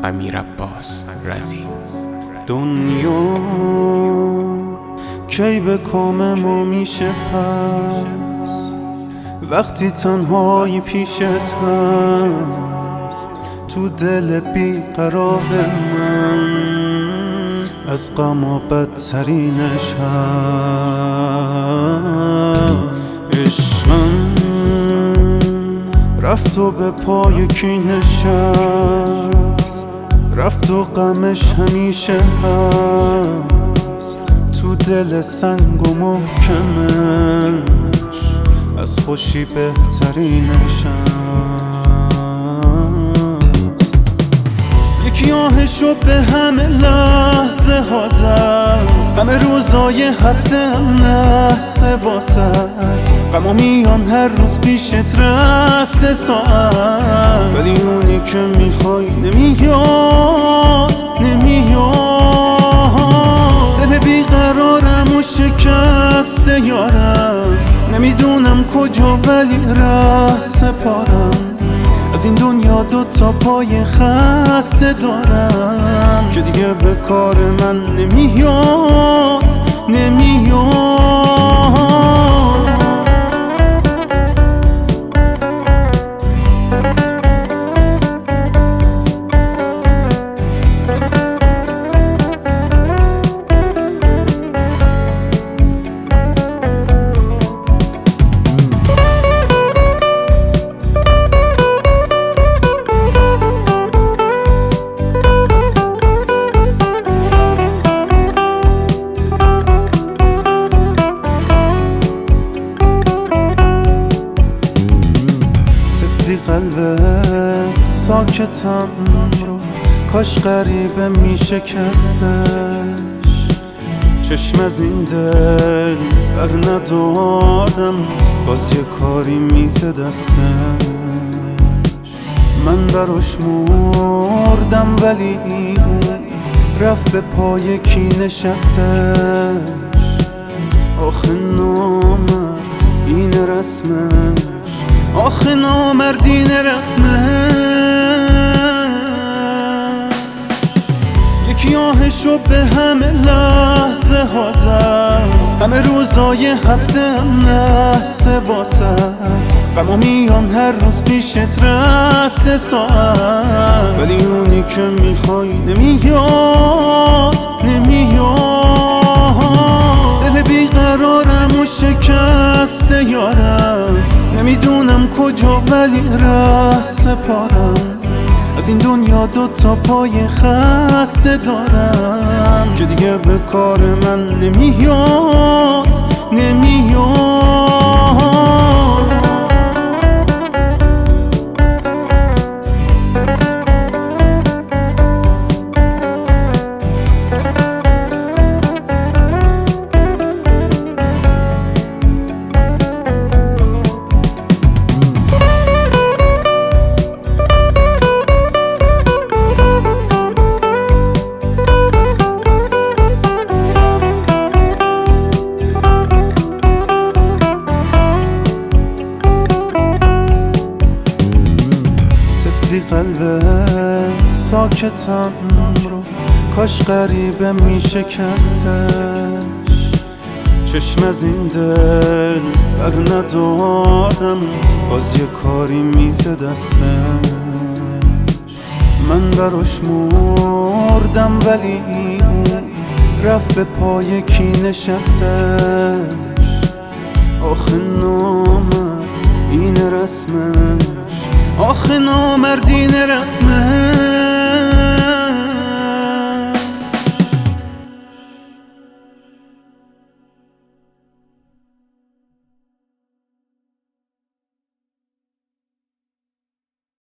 امیر عباس رضی. دنیا کی به کام ما میشه پس وقتی تنهایی پیشت هست تو دل بیقرار من از غم و بدترینش هست. عشقم رفت و به پای کی نشست، رفت و غمش همیشه هست تو دل سنگ و محکمش از خوشی بهترینش هست. یکی آهشو به همه لحظه ها زد، همه روزای هفته هم نحسه واسد، غما میان هر روز پیشت رسه ساعت، ولی اونی که میخوای نمیاد دل بیقرارم و شکسته یارم، نمیدونم کجا ولی ره سپارم از این دنیا. دوتا پای خسته دارم که دیگه به کار من نمیاد قلب ساکتم رو کاش غریبه میشکستش، چشم از این دل بر ندارم باز یه کاری میده دستش. من براش مردم ولی رفت به پای کی نشستش. آخه نامرد این رسمش، آخه نامردین رسمش. یکی آهشو به همه لحظه ها زد، همه روزای هفته هم نحسه واسد، غما میان هر روز پیشت رسه ساعت، ولی اونی که میخوای نمیاد دل بیقرارم و شکسته یارم، نمیدونم کجا ولی ره سپارم از این دنیا. دوتا پای خسته دارم که دیگه به کار من نمیاد قلب ساکتم رو کاش غریبه میشکستش، چشم از این دل بر ندارم باز یه کاری میده دستش. من براش مردم ولی رفت به پای کی نشستش. آخه نامرد این رسمش، آخه نامردین رسمش.